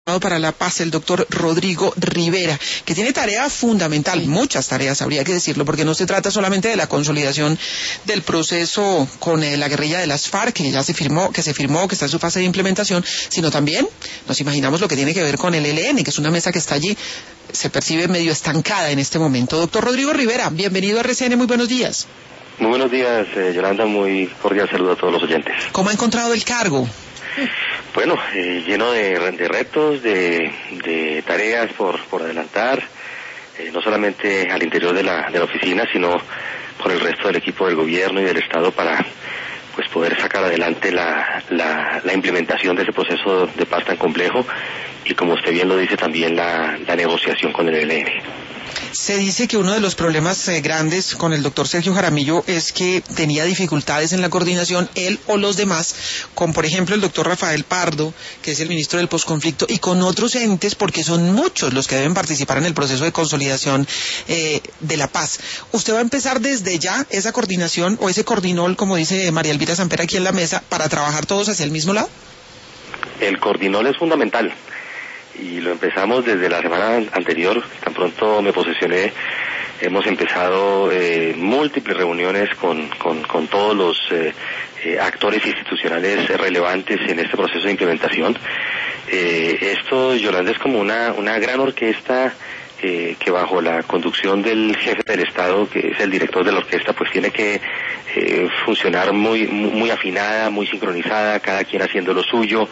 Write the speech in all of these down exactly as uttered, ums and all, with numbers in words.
para la paz, el doctor Rodrigo Rivera, que tiene tarea fundamental, muchas tareas habría que decirlo, porque no se trata solamente de la consolidación del proceso con eh, la guerrilla de las FARC, que ya se firmó, que se firmó, que está en su fase de implementación, sino también nos imaginamos lo que tiene que ver con el E L N, que es una mesa que está allí, se percibe medio estancada en este momento. Doctor Rodrigo Rivera, bienvenido a R C N, muy buenos días. Muy buenos días, eh, Yolanda, muy cordial saludo a todos los oyentes. ¿Cómo ha encontrado el cargo? Bueno, eh, lleno de, de retos, de, de tareas por, por adelantar, eh, no solamente al interior de la, de la oficina, sino por el resto del equipo del gobierno y del Estado para pues poder sacar adelante la, la, la implementación de ese proceso de paz tan complejo y, como usted bien lo dice, también la, la negociación con el E L N. Se dice que uno de los problemas eh, grandes con el doctor Sergio Jaramillo es que tenía dificultades en la coordinación, él o los demás, con por ejemplo el doctor Rafael Pardo, que es el ministro del posconflicto, y con otros entes, porque son muchos los que deben participar en el proceso de consolidación eh, de la paz. ¿Usted va a empezar desde ya esa coordinación o ese cordinol, como dice María Elvira Samper aquí en la mesa, para trabajar todos hacia el mismo lado? El cordinol es fundamental. Y lo empezamos desde la semana anterior, tan pronto me posesioné, hemos empezado eh, múltiples reuniones con, con, con todos los eh, eh, actores institucionales relevantes en este proceso de implementación. Eh, esto, Yolanda, es como una, una gran orquesta eh, que bajo la conducción del jefe del Estado, que es el director de la orquesta, pues tiene que eh, funcionar muy, muy afinada, muy sincronizada, cada quien haciendo lo suyo,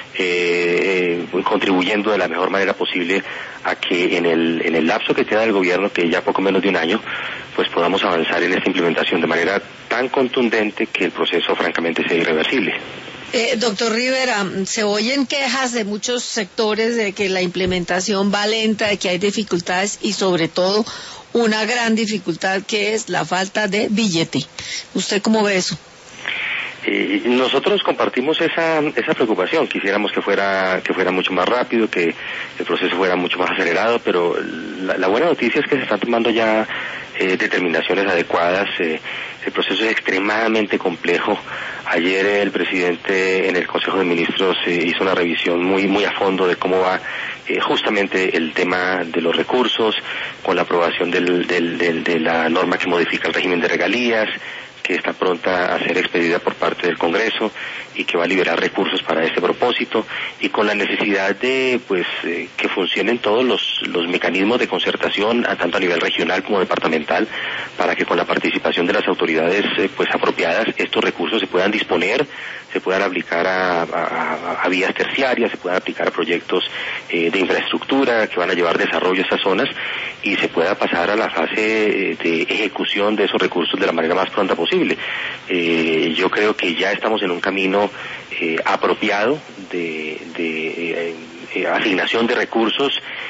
eh, eh, contribuyendo de la mejor manera posible a que en el, en el lapso que queda del gobierno, que ya poco menos de un año, pues podamos avanzar en esta implementación de manera tan contundente que el proceso francamente sea irreversible. Eh, doctor Rivera, se oyen quejas de muchos sectores de que la implementación va lenta, de que hay dificultades y sobre todo una gran dificultad que es la falta de billete. ¿Usted cómo ve eso? Eh, nosotros compartimos esa esa preocupación, quisiéramos que fuera que fuera mucho más rápido, que el proceso fuera mucho más acelerado, pero la, la buena noticia es que se están tomando ya eh, determinaciones adecuadas. Eh, el proceso es extremadamente complejo. Ayer el presidente en el Consejo de Ministros eh, hizo una revisión muy muy a fondo de cómo va eh, justamente el tema de los recursos, con la aprobación del, del, del, de la norma que modifica el régimen de regalías, que está pronta a ser expedida por parte del Congreso y que va a liberar recursos para este propósito, y con la necesidad de pues eh, que funcionen todos los, los mecanismos de concertación, a, tanto a nivel regional como departamental, para que con la participación de las autoridades eh, pues apropiadas estos recursos se puedan disponer, se puedan aplicar a, a, a vías terciarias, se puedan aplicar a proyectos eh, de infraestructura que van a llevar desarrollo a estas zonas, y se pueda pasar a la fase de ejecución de esos recursos de la manera más pronta posible. Eh, yo creo que ya estamos en un camino eh, apropiado de, de eh, eh, asignación de recursos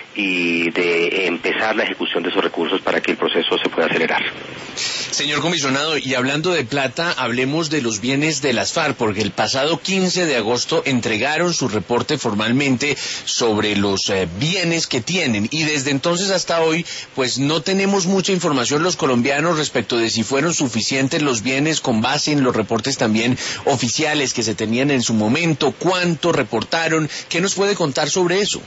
y de empezar la ejecución de esos recursos para que el proceso se pueda acelerar. Señor comisionado, y hablando de plata, hablemos de los bienes de las FARC, porque el pasado quince de agosto entregaron su reporte formalmente sobre los eh, bienes que tienen, y desde entonces hasta hoy, pues no tenemos mucha información los colombianos respecto de si fueron suficientes los bienes con base en los reportes también oficiales que se tenían en su momento, cuánto reportaron, ¿qué nos puede contar sobre eso?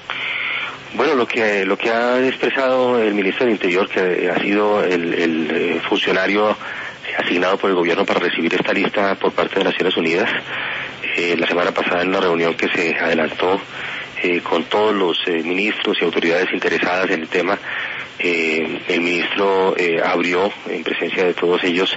Bueno, lo que lo que ha expresado el ministro del Interior, que ha sido el, el funcionario asignado por el gobierno para recibir esta lista por parte de Naciones Unidas, eh, la semana pasada en una reunión que se adelantó eh, con todos los eh, ministros y autoridades interesadas en el tema, eh, el ministro eh, abrió en presencia de todos ellos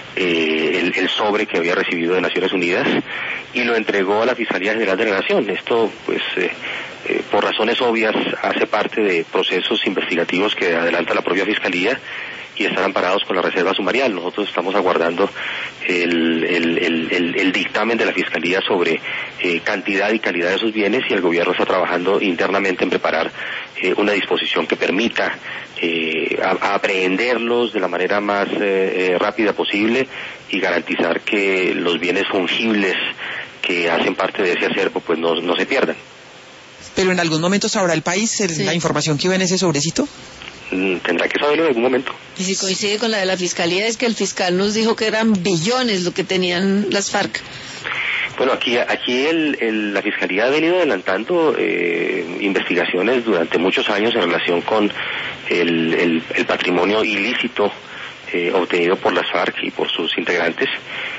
eh, el, el sobre que había recibido de Naciones Unidas y lo entregó a la Fiscalía General de la Nación. Esto, pues, eh, eh, por razones obvias, hace parte de procesos investigativos que adelanta la propia Fiscalía y están amparados con la reserva sumarial. Nosotros estamos aguardando el, el, el, el, el dictamen de la Fiscalía sobre eh, cantidad y calidad de esos bienes, y el gobierno está trabajando internamente en preparar eh, una disposición que permita eh, a, a aprehenderlos de la manera más eh, eh, rápida posible y garantizar que los bienes fungibles que hacen parte de ese acervo pues no, no se pierdan. Pero en algún momento sabrá el país el, sí. la información que iba en ese sobrecito. Tendrá que saberlo en algún momento. Y si coincide con la de la Fiscalía, es que el fiscal nos dijo que eran billones lo que tenían las FARC. Bueno, aquí aquí el, el, la Fiscalía ha venido adelantando eh, investigaciones durante muchos años en relación con el, el, el patrimonio ilícito eh, obtenido por las FARC y por sus integrantes.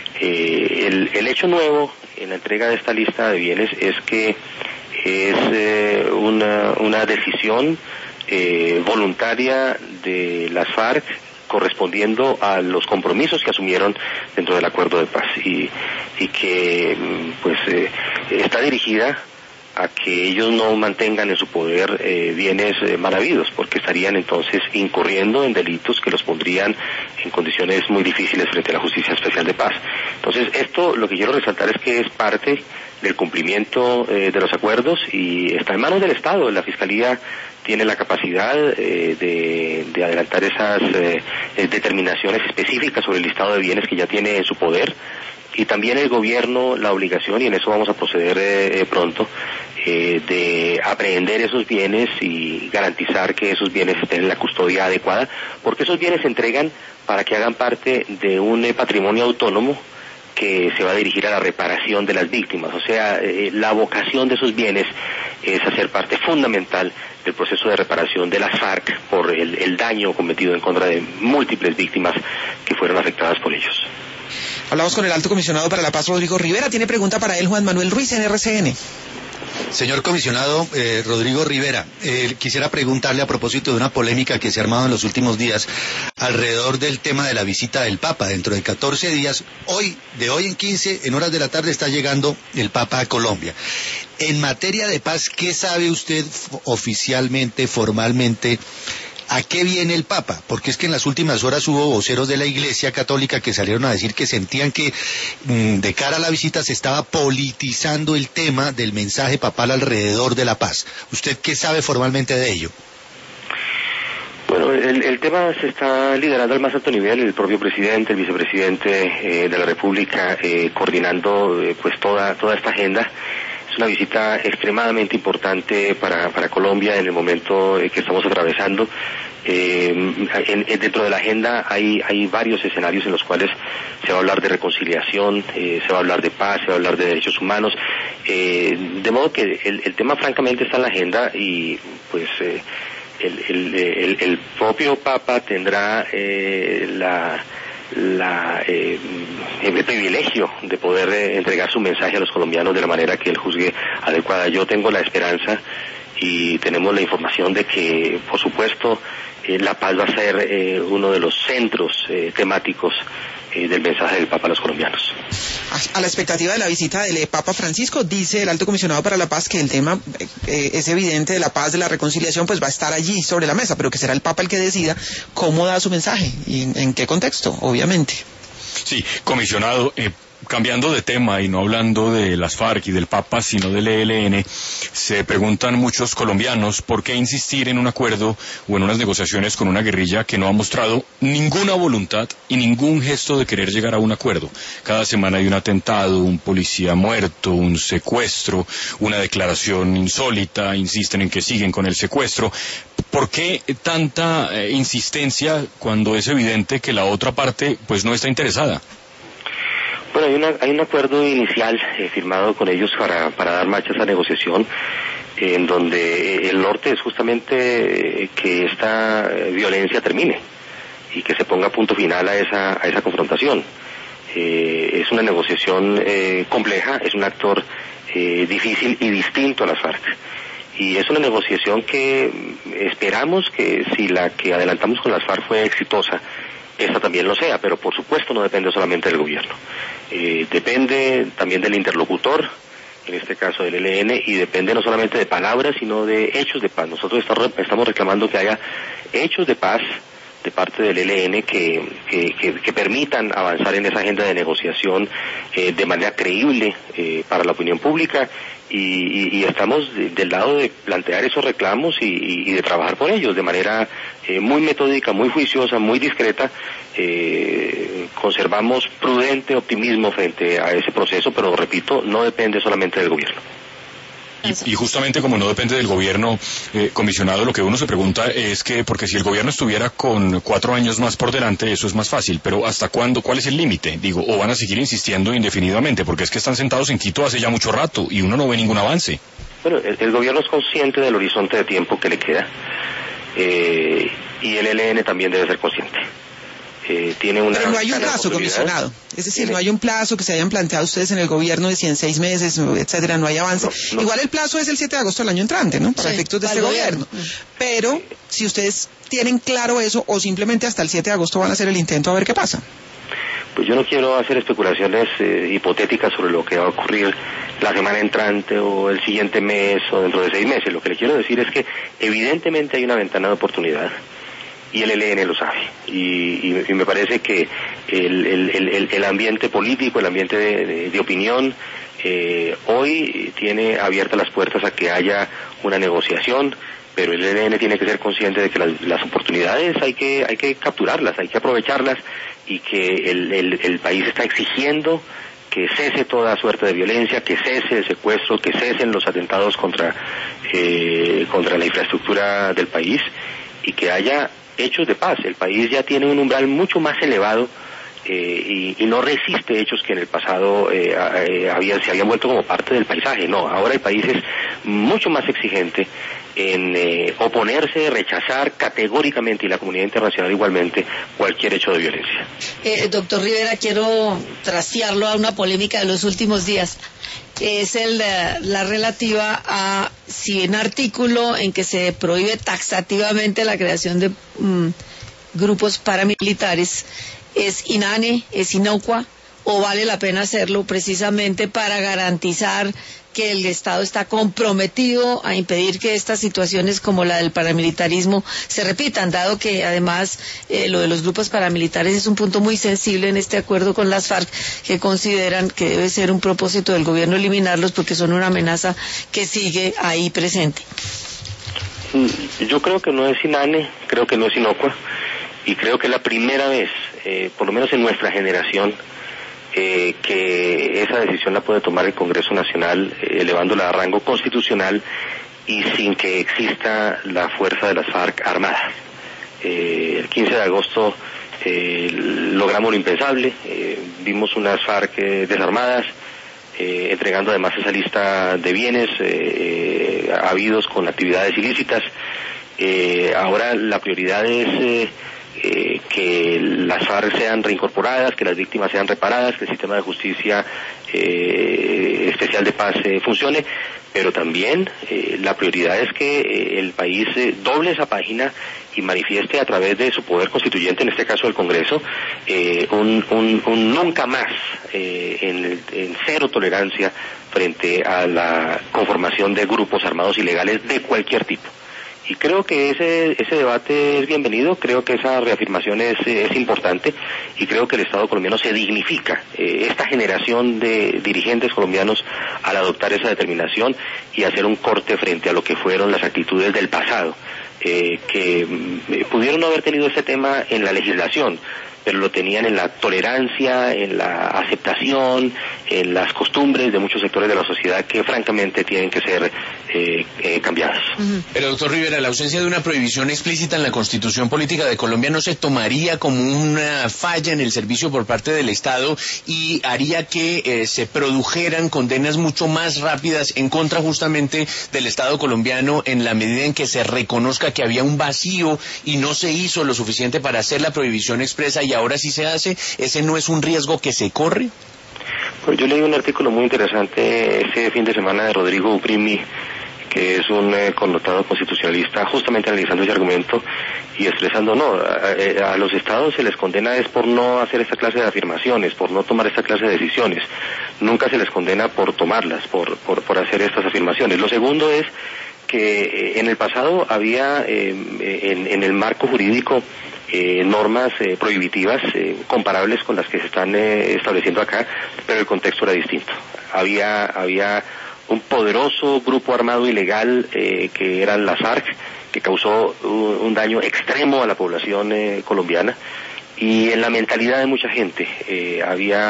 Eh, el, el hecho nuevo en la entrega de esta lista de bienes es que es eh, una, una decisión eh, voluntaria de las FARC correspondiendo a los compromisos que asumieron dentro del acuerdo de paz y, y que pues eh, está dirigida a que ellos no mantengan en su poder eh, bienes eh, mal habidos, porque estarían entonces incurriendo en delitos que los pondrían en condiciones muy difíciles frente a la Justicia Especial de Paz. Entonces, esto lo que quiero resaltar es que es parte del cumplimiento eh, de los acuerdos y está en manos del Estado. La Fiscalía tiene la capacidad eh, de, de adelantar esas eh, determinaciones específicas sobre el listado de bienes que ya tiene en su poder, y también el gobierno la obligación, y en eso vamos a proceder eh, pronto, eh, de apreender esos bienes y garantizar que esos bienes estén en la custodia adecuada, porque esos bienes se entregan para que hagan parte de un eh, patrimonio autónomo que se va a dirigir a la reparación de las víctimas. O sea, eh, la vocación de esos bienes es hacer parte fundamental del proceso de reparación de las FARC por el, el daño cometido en contra de múltiples víctimas que fueron afectadas por ellos. Hablamos con el Alto Comisionado para la Paz, Rodrigo Rivera. Tiene pregunta para él Juan Manuel Ruiz, en R C N. Señor comisionado eh, Rodrigo Rivera, eh, quisiera preguntarle a propósito de una polémica que se ha armado en los últimos días alrededor del tema de la visita del Papa. Dentro de catorce días, hoy, de hoy en quince, en horas de la tarde, está llegando el Papa a Colombia. En materia de paz, ¿qué sabe usted oficialmente, formalmente, a qué viene el Papa? Porque es que en las últimas horas hubo voceros de la Iglesia Católica que salieron a decir que sentían que mmm, de cara a la visita se estaba politizando el tema del mensaje papal alrededor de la paz. ¿Usted qué sabe formalmente de ello? Bueno, el, el tema se está liderando al más alto nivel, el propio presidente, el vicepresidente eh, de la República, eh, coordinando eh, pues toda toda esta agenda. Es una visita extremadamente importante para, para Colombia en el momento eh, que estamos atravesando. Eh, en, en, dentro de la agenda hay, hay varios escenarios en los cuales se va a hablar de reconciliación, eh, se va a hablar de paz, se va a hablar de derechos humanos, eh, de modo que el, el tema francamente está en la agenda y pues eh, el, el, el, el propio Papa tendrá eh, la... La, eh, el privilegio de poder eh, entregar su mensaje a los colombianos de la manera que él juzgue adecuada. Yo tengo la esperanza y tenemos la información de que, por supuesto, eh, la paz va a ser eh, uno de los centros eh, temáticos eh, del mensaje del Papa a los colombianos. A la expectativa de la visita del Papa Francisco, dice el Alto Comisionado para la Paz que el tema eh, es evidente de la paz, de la reconciliación, pues va a estar allí sobre la mesa, pero que será el Papa el que decida cómo da su mensaje y en, en qué contexto, obviamente. Sí, comisionado, eh, cambiando de tema y no hablando de las FARC y del Papa, sino del E L N, se preguntan muchos colombianos por qué insistir en un acuerdo o en unas negociaciones con una guerrilla que no ha mostrado ninguna voluntad y ningún gesto de querer llegar a un acuerdo. Cada semana hay un atentado, un policía muerto, un secuestro, una declaración insólita, insisten en que siguen con el secuestro. ¿Por qué tanta eh, insistencia cuando es evidente que la otra parte pues no está interesada? Bueno, hay, una, hay un acuerdo inicial eh, firmado con ellos para, para dar marcha a esa negociación, eh, en donde el norte es justamente eh, que esta eh, violencia termine y que se ponga punto final a esa, a esa confrontación. Eh, es una negociación eh, compleja, es un actor eh, difícil y distinto a las FARC. Y es una negociación que esperamos que si la que adelantamos con las FARC fue exitosa, esta también lo sea, pero por supuesto no depende solamente del gobierno. Eh, depende también del interlocutor, en este caso del E L N, y depende no solamente de palabras, sino de hechos de paz. Nosotros estamos reclamando que haya hechos de paz de parte del E L N que, que, que, que permitan avanzar en esa agenda de negociación eh, de manera creíble eh, para la opinión pública, y, y, y estamos de, del lado de plantear esos reclamos y, y de trabajar por ellos de manera eh, muy metódica, muy juiciosa, muy discreta. Eh, conservamos prudente optimismo frente a ese proceso, pero repito, no depende solamente del gobierno. Y, y justamente como no depende del gobierno, eh, comisionado, lo que uno se pregunta es que, porque si el gobierno estuviera con cuatro años más por delante, eso es más fácil, pero ¿hasta cuándo? ¿Cuál es el límite? Digo, o van a seguir insistiendo indefinidamente, porque es que están sentados en Quito hace ya mucho rato y uno no ve ningún avance. Bueno, el, el gobierno es consciente del horizonte de tiempo que le queda, eh, y el E L N también debe ser consciente. Eh, tiene una Pero no hay un plazo, comisionado. Es decir, ¿Tiene? no hay un plazo que se hayan planteado ustedes en el gobierno de si en seis meses, etcétera, no hay avance. No, no. Igual el plazo es el siete de agosto del año entrante, ¿no? Para sí, efectos de este gobierno. gobierno. Pero si ustedes tienen claro eso o simplemente hasta el siete de agosto van a hacer el intento a ver qué pasa. Pues yo no quiero hacer especulaciones eh, hipotéticas sobre lo que va a ocurrir la semana entrante o el siguiente mes o dentro de seis meses. Lo que le quiero decir es que evidentemente hay una ventana de oportunidad. Y el E L N lo sabe, y, y, y me parece que el, el, el, el ambiente político, el ambiente de, de, de opinión, eh, hoy tiene abiertas las puertas a que haya una negociación, pero el E L N tiene que ser consciente de que las, las oportunidades hay que, hay que capturarlas, hay que aprovecharlas, y que el, el, el país está exigiendo que cese toda suerte de violencia, que cese el secuestro, que cesen los atentados contra, eh, contra la infraestructura del país, y que haya hechos de paz. El país ya tiene un umbral mucho más elevado eh, y, y no resiste hechos que en el pasado eh, eh, habían, se habían vuelto como parte del paisaje. No, ahora el país es mucho más exigente en eh, oponerse, rechazar categóricamente, y la comunidad internacional igualmente, cualquier hecho de violencia. Eh, doctor Rivera, quiero trastearlo a una polémica de los últimos días. Es el, la relativa a si un artículo en que se prohíbe taxativamente la creación de um, grupos paramilitares es inane, es inocua, o vale la pena hacerlo precisamente para garantizar que el Estado está comprometido a impedir que estas situaciones como la del paramilitarismo se repitan, dado que además eh, lo de los grupos paramilitares es un punto muy sensible en este acuerdo con las FARC, que consideran que debe ser un propósito del gobierno eliminarlos porque son una amenaza que sigue ahí presente. Yo creo que no es inane, creo que no es inocua, y creo que es la primera vez, eh, por lo menos en nuestra generación, Eh, que esa decisión la puede tomar el Congreso Nacional, eh, elevándola a rango constitucional y sin que exista la fuerza de las FARC armadas. Eh, el quince de agosto eh, logramos lo impensable, eh, vimos unas FARC eh, desarmadas, eh, entregando además esa lista de bienes eh, habidos con actividades ilícitas. Eh, ahora la prioridad es Eh, Eh, que las FARC sean reincorporadas, que las víctimas sean reparadas, que el sistema de justicia eh, especial de paz eh, funcione, pero también eh, la prioridad es que eh, el país eh, doble esa página y manifieste a través de su poder constituyente, en este caso el Congreso, eh, un, un, un nunca más eh, en, en cero tolerancia frente a la conformación de grupos armados ilegales de cualquier tipo. Y creo que ese ese debate es bienvenido, creo que esa reafirmación es, es importante, y creo que el Estado colombiano se dignifica, eh, esta generación de dirigentes colombianos, al adoptar esa determinación y hacer un corte frente a lo que fueron las actitudes del pasado, eh, que eh, pudieron no haber tenido ese tema en la legislación, pero lo tenían en la tolerancia, en la aceptación, en las costumbres de muchos sectores de la sociedad que francamente tienen que ser eh, eh, cambiadas. Uh-huh. Pero doctor Rivera, la ausencia de una prohibición explícita en la Constitución Política de Colombia no se tomaría como una falla en el servicio por parte del Estado y haría que eh, se produjeran condenas mucho más rápidas en contra justamente del Estado colombiano, en la medida en que se reconozca que había un vacío y no se hizo lo suficiente para hacer la prohibición expresa y ahora sí se hace. ¿Ese no es un riesgo que se corre? Pues yo leí un artículo muy interesante este fin de semana de Rodrigo Uprimi, que es un eh, connotado constitucionalista, justamente analizando ese argumento y expresando, no, a, a los estados se les condena es por no hacer esta clase de afirmaciones, por no tomar esta clase de decisiones. Nunca se les condena por tomarlas, por, por, por hacer estas afirmaciones. Lo segundo es que eh, en el pasado había eh, en, en el marco jurídico Eh, normas eh, prohibitivas eh, comparables con las que se están eh, estableciendo acá, pero el contexto era distinto. Había había un poderoso grupo armado ilegal eh, que eran las FARC, que causó un, un daño extremo a la población eh, colombiana, y en la mentalidad de mucha gente eh, había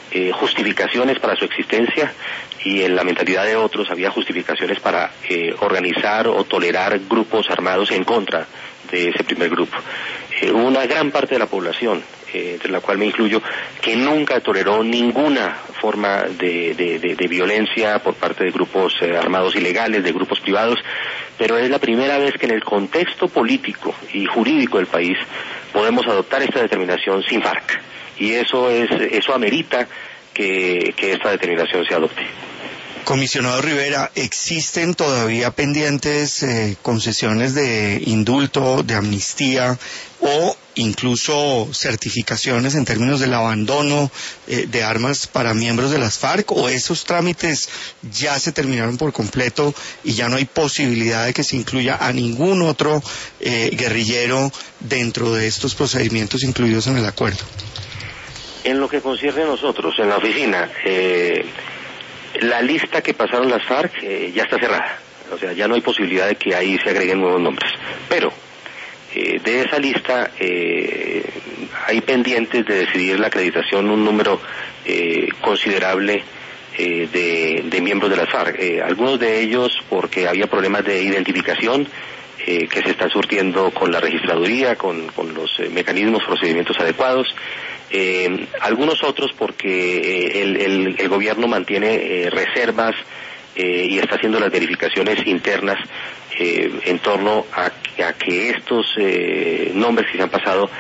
eh, justificaciones para su existencia y en la mentalidad de otros había justificaciones para eh, organizar o tolerar grupos armados en contra de ese primer grupo. Eh, hubo una gran parte de la población, eh, entre la cual me incluyo, que nunca toleró ninguna forma de, de, de, de violencia por parte de grupos eh, armados ilegales, de grupos privados, pero es la primera vez que en el contexto político y jurídico del país podemos adoptar esta determinación sin FARC, y eso es eso amerita que, que esta determinación se adopte. Comisionado Rivera, ¿existen todavía pendientes eh, concesiones de indulto, de amnistía o incluso certificaciones en términos del abandono eh, de armas para miembros de las FARC, o esos trámites ya se terminaron por completo y ya no hay posibilidad de que se incluya a ningún otro eh, guerrillero dentro de estos procedimientos incluidos en el acuerdo? En lo que concierne a nosotros, en la oficina, eh, la lista que pasaron las FARC eh, ya está cerrada, o sea, ya no hay posibilidad de que ahí se agreguen nuevos nombres, pero eh, de esa lista eh, hay pendientes de decidir la acreditación un número eh, considerable eh, de, de miembros de las FARC, eh, algunos de ellos porque había problemas de identificación eh, que se están surtiendo con la registraduría, con, con los eh, mecanismos, procedimientos adecuados. Eh, algunos otros porque eh, el, el, el gobierno mantiene eh, reservas eh, y está haciendo las verificaciones internas eh, en torno a, a que estos eh, nombres que se han pasado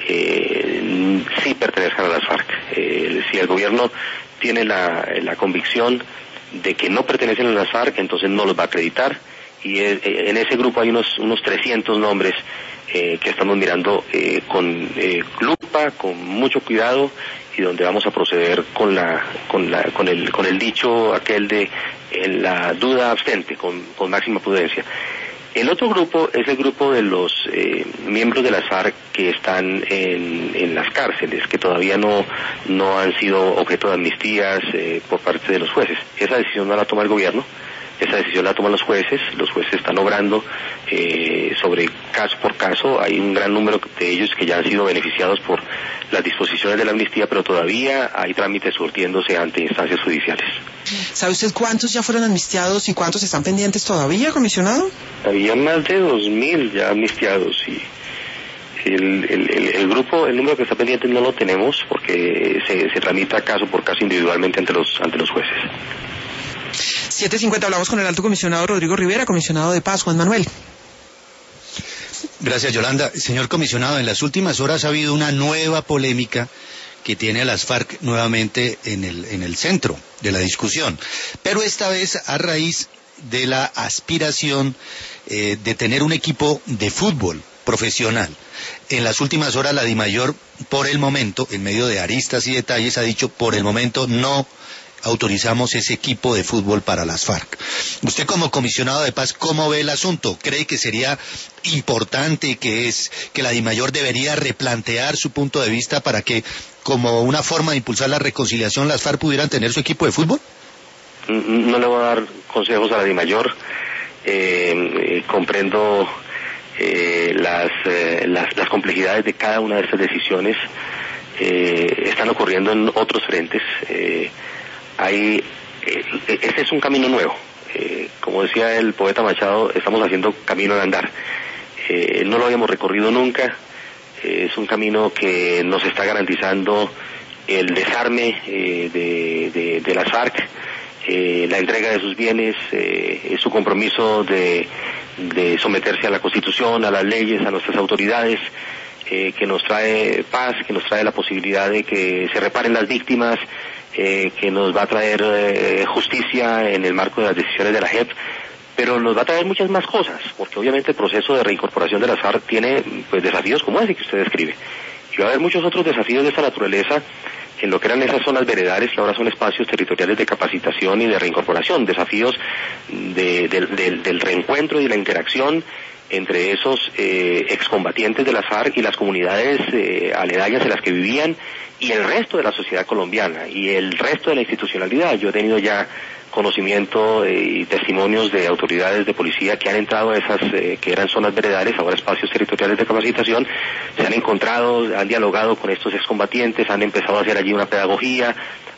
eh, sí pertenezcan a las FARC. Eh, si el gobierno tiene la, la convicción de que no pertenecen a las FARC, entonces no los va a acreditar, y eh, en ese grupo hay unos, unos trescientos nombres Eh, que estamos mirando eh, con eh, lupa, con mucho cuidado, y donde vamos a proceder con la con la con el con el dicho aquel de en la duda abstente, con, con máxima prudencia. El otro grupo es el grupo de los eh, miembros de las FARC que están en, en las cárceles, que todavía no no han sido objeto de amnistías eh, por parte de los jueces. Esa decisión no la toma el gobierno. Esa decisión la toman los jueces, los jueces están obrando eh, sobre caso por caso, hay un gran número de ellos que ya han sido beneficiados por las disposiciones de la amnistía, pero todavía hay trámites surtiéndose ante instancias judiciales. ¿Sabe usted cuántos ya fueron amnistiados y cuántos están pendientes todavía, comisionado? Había más de dos mil ya amnistiados, y el, el, el, el grupo, el número que está pendiente no lo tenemos porque se, se tramita caso por caso individualmente ante los, ante los jueces. siete cincuenta, hablamos con el alto comisionado Rodrigo Rivera, comisionado de paz, Juan Manuel. Gracias, Yolanda. Señor comisionado, en las últimas horas ha habido una nueva polémica que tiene a las FARC nuevamente en el, en el centro de la discusión, pero esta vez a raíz de la aspiración eh, de tener un equipo de fútbol profesional. En las últimas horas la DIMAYOR, por el momento, en medio de aristas y detalles, ha dicho por el momento no autorizamos ese equipo de fútbol para las FARC. Usted como comisionado de paz, ¿cómo ve el asunto? ¿Cree que sería importante, que es que la DIMAYOR debería replantear su punto de vista para que, como una forma de impulsar la reconciliación, las FARC pudieran tener su equipo de fútbol? No le voy a dar consejos a la DIMAYOR. Eh, eh, comprendo eh, las, eh, las, las complejidades de cada una de estas decisiones. Eh, están ocurriendo en otros frentes. Eh, Hay, eh, este es un camino nuevo, eh, como decía el poeta Machado, estamos haciendo camino de andar, eh, no lo habíamos recorrido nunca, eh, es un camino que nos está garantizando el desarme eh, de, de, de las FARC, eh, la entrega de sus bienes, eh, su compromiso de, de someterse a la Constitución, a las leyes, a nuestras autoridades, eh, que nos trae paz, que nos trae la posibilidad de que se reparen las víctimas, Eh, que nos va a traer eh, justicia en el marco de las decisiones de la J E P, pero nos va a traer muchas más cosas, porque obviamente el proceso de reincorporación de las FARC tiene pues desafíos como ese que usted describe, y va a haber muchos otros desafíos de esta naturaleza en lo que eran esas zonas veredales, que ahora son espacios territoriales de capacitación y de reincorporación, desafíos de, de, de, del reencuentro y de la interacción entre esos eh, excombatientes de las FARC y las comunidades eh, aledañas en las que vivían, y el resto de la sociedad colombiana y el resto de la institucionalidad. Yo he tenido ya conocimiento eh, y testimonios de autoridades de policía que han entrado a esas eh, que eran zonas veredales, ahora espacios territoriales de capacitación, se han encontrado, han dialogado con estos excombatientes, han empezado a hacer allí una pedagogía,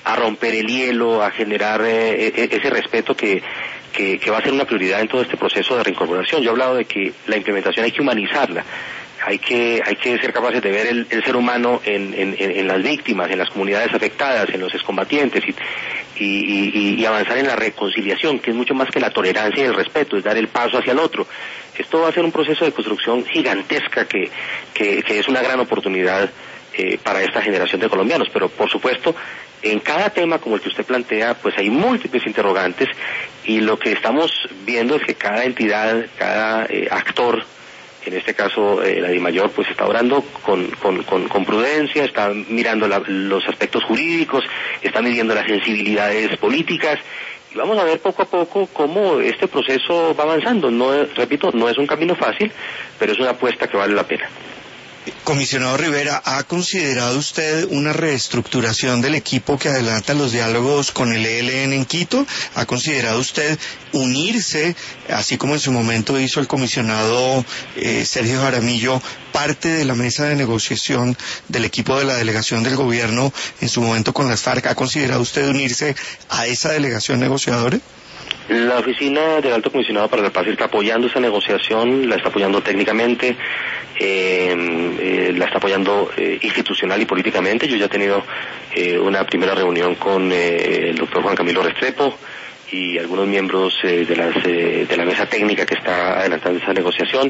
a romper el hielo, a generar eh, ese respeto que, que, que va a ser una prioridad en todo este proceso de reincorporación. Yo he hablado de que la implementación hay que humanizarla. Hay que, hay que ser capaces de ver el, el ser humano en, en, en las víctimas, en las comunidades afectadas, en los excombatientes y, y, y, y avanzar en la reconciliación, que es mucho más que la tolerancia y el respeto, es dar el paso hacia el otro. Esto va a ser un proceso de construcción gigantesca que, que, que es una gran oportunidad eh, para esta generación de colombianos, pero por supuesto en cada tema como el que usted plantea pues hay múltiples interrogantes y lo que estamos viendo es que cada entidad, cada eh, actor, en este caso eh, la DIMAYOR, pues está obrando con, con, con, con prudencia, está mirando la, los aspectos jurídicos, está midiendo las sensibilidades políticas, y vamos a ver poco a poco cómo este proceso va avanzando. No, repito, no es un camino fácil, pero es una apuesta que vale la pena. Comisionado Rivera, ¿ha considerado usted una reestructuración del equipo que adelanta los diálogos con el E L N en Quito? ¿Ha considerado usted unirse, así como en su momento hizo el comisionado eh, Sergio Jaramillo, parte de la mesa de negociación del equipo de la delegación del gobierno en su momento con las FARC? ¿Ha considerado usted unirse a esa delegación negociadora? La oficina del Alto Comisionado para la Paz está apoyando esa negociación, la está apoyando técnicamente, eh, eh, la está apoyando eh, institucional y políticamente. Yo ya he tenido eh, una primera reunión con eh, el doctor Juan Camilo Restrepo y algunos miembros eh, de, las, eh, de la mesa técnica que está adelantando esa negociación.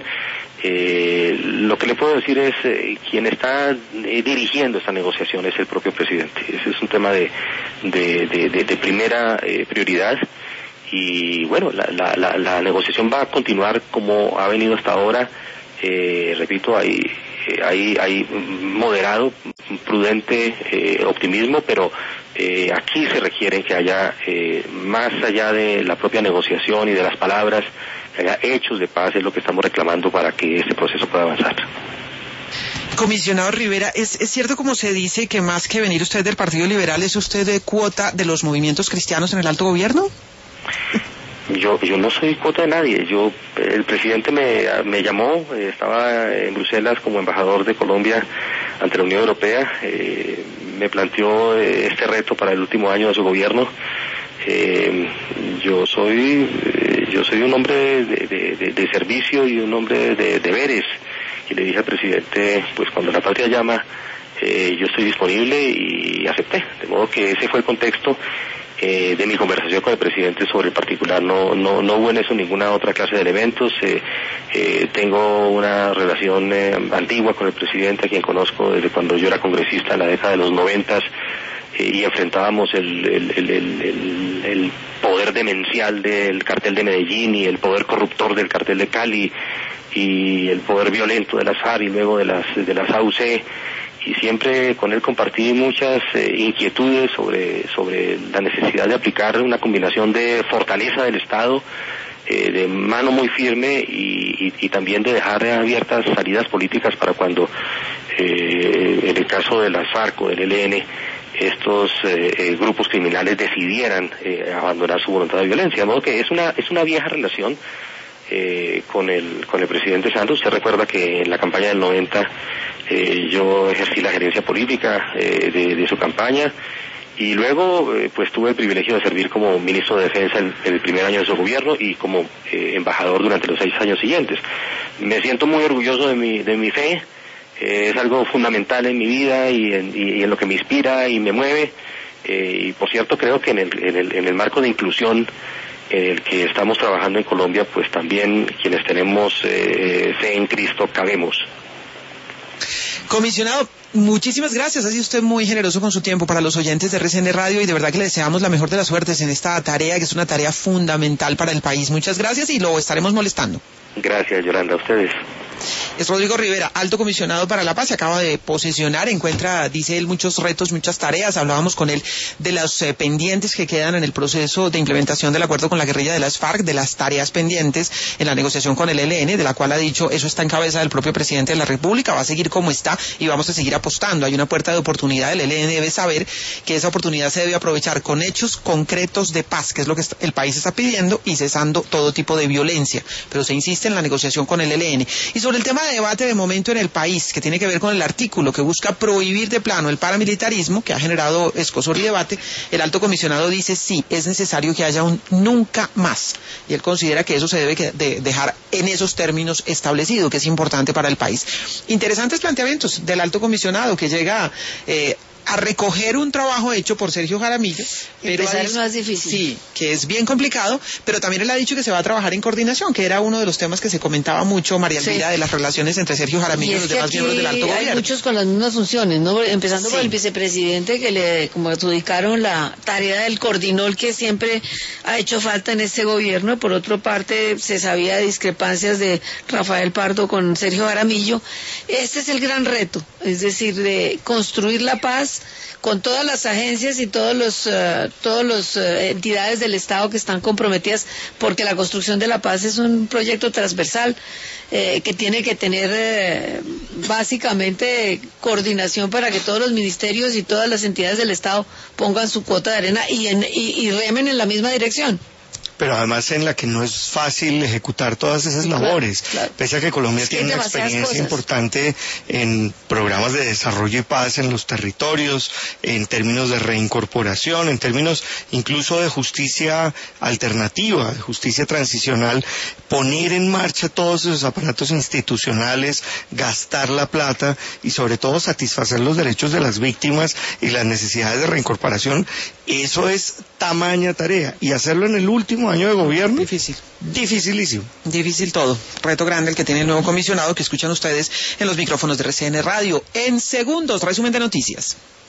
Eh, lo que le puedo decir es eh, quien está eh, dirigiendo esta negociación es el propio presidente. Ese es un tema de, de, de, de, de primera eh, prioridad. Y bueno, la, la, la, la negociación va a continuar como ha venido hasta ahora. Eh, repito, hay, hay, hay moderado, prudente eh, optimismo, pero eh, aquí se requiere que haya, eh, más allá de la propia negociación y de las palabras, que haya hechos de paz, es lo que estamos reclamando para que este proceso pueda avanzar. Comisionado Rivera, ¿es, es cierto como se dice que más que venir usted del Partido Liberal es usted de cuota de los movimientos cristianos en el alto gobierno? Yo yo no soy cuota de nadie. Yo el presidente me, me llamó, eh, estaba en Bruselas como embajador de Colombia ante la Unión Europea, eh, me planteó eh, este reto para el último año de su gobierno. Eh, yo soy eh, yo soy un hombre de, de, de, de servicio y un hombre de deberes, y le dije al presidente, pues cuando la patria llama, eh, yo estoy disponible, y acepté. De modo que ese fue el contexto Eh, de mi conversación con el presidente sobre el particular. No no no hubo en eso ninguna otra clase de elementos. eh, eh, tengo una relación eh, antigua con el presidente, a quien conozco desde cuando yo era congresista en la década de los noventas, eh, y enfrentábamos el, el, el, el, el, el poder demencial del cartel de Medellín y el poder corruptor del cartel de Cali y el poder violento de las FARC y luego de las de las A U C. Y siempre con él compartí muchas eh, inquietudes sobre sobre la necesidad de aplicar una combinación de fortaleza del Estado, eh, de mano muy firme, y, y, y también de dejar abiertas salidas políticas para cuando, eh, en el caso de las FARC o del E L N, estos eh, eh, grupos criminales decidieran eh, abandonar su voluntad de violencia. De modo que es una es una vieja relación eh, con el con el presidente Santos. Usted recuerda que en la campaña del noventa Eh, yo ejercí la gerencia política eh, de, de su campaña, y luego eh, pues tuve el privilegio de servir como ministro de Defensa en, en el primer año de su gobierno y como eh, embajador durante los seis años siguientes. Me siento muy orgulloso de mi de mi fe, eh, es algo fundamental en mi vida y en, y, y en lo que me inspira y me mueve, eh, y por cierto creo que en el, en el, en el marco de inclusión en el que estamos trabajando en Colombia, pues también quienes tenemos eh, fe en Cristo cabemos. Comisionado, muchísimas gracias. Ha sido usted muy generoso con su tiempo para los oyentes de R C N Radio, y de verdad que le deseamos la mejor de las suertes en esta tarea, que es una tarea fundamental para el país. Muchas gracias, y lo estaremos molestando. Gracias, Yolanda, a ustedes. Es Rodrigo Rivera, alto comisionado para la paz. Se acaba de posesionar, encuentra, dice él, muchos retos, muchas tareas. Hablábamos con él de los eh, pendientes que quedan en el proceso de implementación del acuerdo con la guerrilla de las FARC, de las tareas pendientes en la negociación con el E L N, de la cual ha dicho, eso está en cabeza del propio presidente de la República, va a seguir como está y vamos a seguir apostando. Hay una puerta de oportunidad, el E L N debe saber que esa oportunidad se debe aprovechar con hechos concretos de paz, que es lo que el país está pidiendo, y cesando todo tipo de violencia. Pero se insiste en la negociación con el E L N. Y sobre el tema de debate de momento en el país, que tiene que ver con el artículo que busca prohibir de plano el paramilitarismo, que ha generado escozor y debate, el alto comisionado dice sí, es necesario que haya un nunca más. Y él considera que eso se debe de dejar en esos términos establecido, que es importante para el país. Interesantes planteamientos del alto comisionado, que llega eh, a recoger un trabajo hecho por Sergio Jaramillo. Pero es más difícil. Sí, que es bien complicado, pero también él ha dicho que se va a trabajar en coordinación, que era uno de los temas que se comentaba mucho, María Elvira, sí, de las relaciones entre Sergio Jaramillo y, y los demás miembros del alto gobierno. Hay muchos con las mismas funciones, ¿no? Empezando sí. por el vicepresidente, que le como adjudicaron la tarea del coordinol, que siempre ha hecho falta en este gobierno. Por otra parte, se sabía de discrepancias de Rafael Pardo con Sergio Jaramillo. Este es el gran reto, es decir, de construir la paz con todas las agencias y todos los uh, todos los uh, entidades del Estado que están comprometidas, porque la construcción de la paz es un proyecto transversal eh, que tiene que tener eh, básicamente coordinación para que todos los ministerios y todas las entidades del Estado pongan su cuota de arena y, en, y, y remen en la misma dirección. Pero además en la que no es fácil ejecutar todas esas labores, claro, claro. Pese a que Colombia es que tiene una experiencia cosas. importante en programas de desarrollo y paz en los territorios, en términos de reincorporación, en términos incluso de justicia alternativa, de justicia transicional, poner en marcha todos esos aparatos institucionales, gastar la plata y sobre todo satisfacer los derechos de las víctimas y las necesidades de reincorporación, eso es tamaña tarea, y hacerlo en el último año de gobierno, difícil, dificilísimo, difícil todo, reto grande el que tiene el nuevo comisionado, que escuchan ustedes en los micrófonos de R C N Radio. En segundos, resumen de noticias.